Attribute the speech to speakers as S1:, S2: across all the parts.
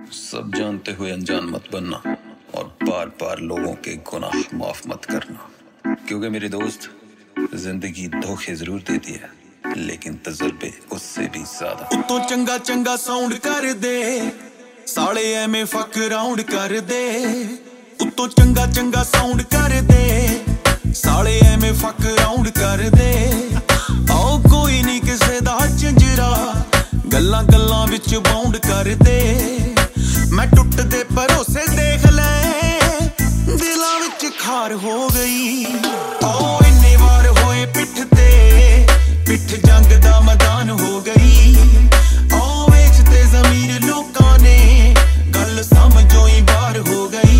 S1: सब जानते हुए अनजान मत बनना और बार बार लोगों के गुनाह माफ मत करना, क्योंकि मेरे दोस्त जिंदगी धोखे जरूर देती है लेकिन तजुर्बे उससे भी ज्यादा।
S2: उतो चंगा चंगा साउंड कर दे साले एवें फक राउंड कर दे, उतो चंगा चंगा साउंड कर दे साले एवें फक राउंड कर दे। आओ कोई नहीं किसे दा झंजरा गल्लां गल्लां विच बाउंड कर दे। मैं टुटदे भरोसे देख ले दिलां विच खार हो गई। आओ इन्ने वार होए पिठ ते पिठ जंग दा मैदान हो गई। आओ वेचते ज़मीर लोकां ने गल समझो ही बार हो गई।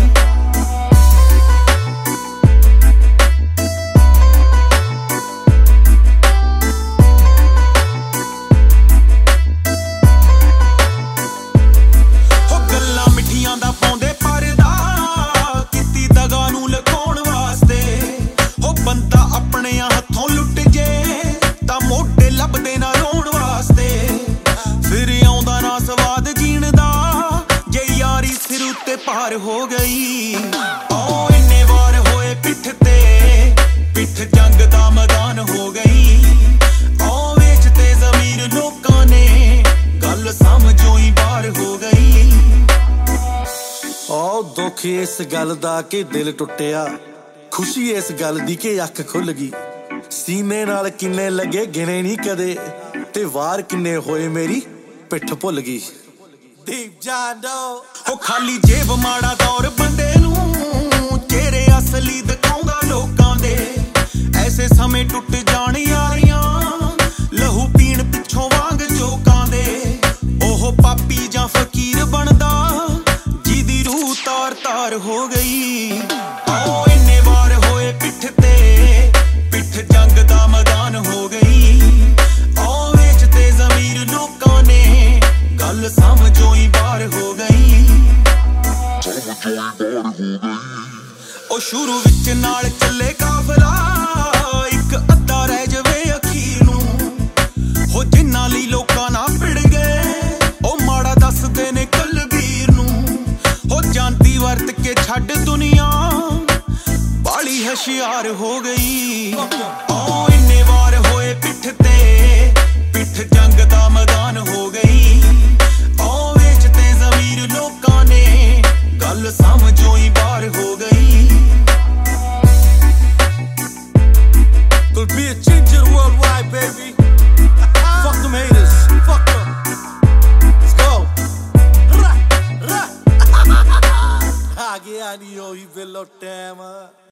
S2: दा पाउंदे परदा किती दगा नूं लुकाउण वास्ते, हो बंदा अपने हथों लुट जे तां मोढे लभदे ना रोण वास्ते। फिर आउंदा ना स्वाद जीण दा जे यारी सिर उत्ते पार हो गई। आओ इन्ने वार होए पिठ ते पिठ जंग दा मैदान हो गई। आओ वेचते ज़मीर लोकां ने गल समझो ही बार हो गई।
S3: दुख इस गल दा कि दिल टुटिया, खुशी इस गल दी कि अख खुल गई। सीने नाल किन्ने लगे गिने नहीं कदे ते वार किन्ने होए मेरी पिठ भुल गई। दीप जानो
S2: ओ खाली जेब माड़ा दौर बंदे नूं चेहरे असली दिखाउंदा लोकां दे। ऐसे समय टुट जाण यारियां लहू पीण पिछों वांग चोकां दे। ओह पापी जां फकीर बनदा जिदी रूह तार तार हो गई। आओ इन्ने वार होए पिठ ते पिठ जंग दा मैदान हो गई। आओ वेचते ज़मीर लोकां ने गल समझो ही बार हो गई। ओ शुरू विच नाल चले काफला इक अद्धा रह जवे अखीर नूं। हो जिन्हां लई लोकां ना भिड़ गए ओ माड़ा दसदे ने कलबीर नूं। हो जानती वरत के छड़ दुनिया बाली होशियार हो गई। आओ इन्ने वार होए पिठ ते पिठ जंग दा मैदान हो गई। आओ वेचते ज़मीर लोकां ने गल समझो ही बार हो गई।
S3: Could be a change in worldwide, baby. Fuck them haters, fuck them. Let's go. Ra, ra. Aghe ani hoyi bello tema.